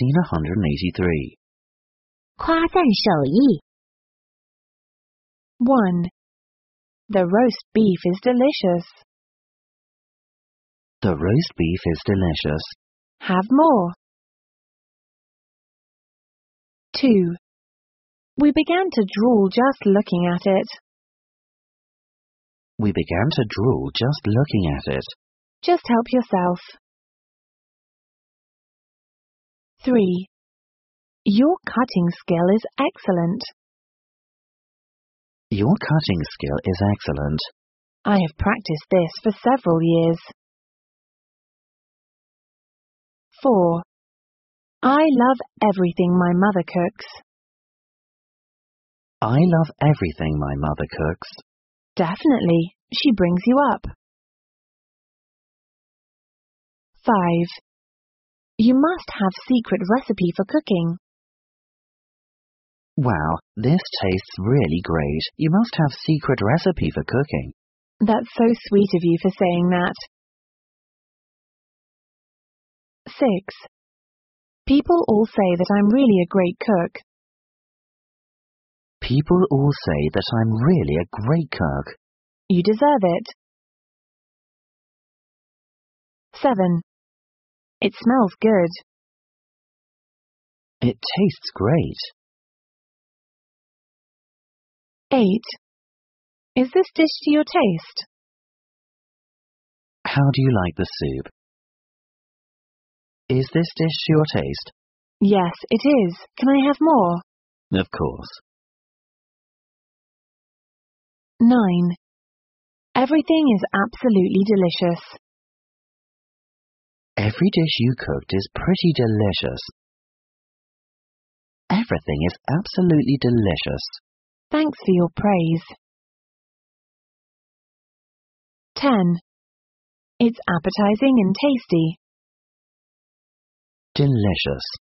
Scene 183. 夸赞手艺。 1. The roast beef is delicious. The roast beef is delicious. Have more. 2. We began to drool just looking at it. We began to drool just looking at it. Just help yourself. 3. Your cutting skill is excellent. Your cutting skill is excellent. I have practiced this for several years. 4. I love everything my mother cooks. I love everything my mother cooks. Definitely, she brings you up. 5. You must have secret recipe for cooking. Wow, this tastes really great. You must have secret recipe for cooking. That's so sweet of you for saying that. 6. People all say that I'm really a great cook. People all say that I'm really a great cook. You deserve it. 7. It smells good. It tastes great. 8. Is this dish to your taste? How do you like the soup? Is this dish to your taste? Yes, it is. Can I have more? Of course. 9. Everything is absolutely delicious. Every dish you cooked is pretty delicious. Everything is absolutely delicious. Thanks for your praise. 10. It's appetizing and tasty. Delicious.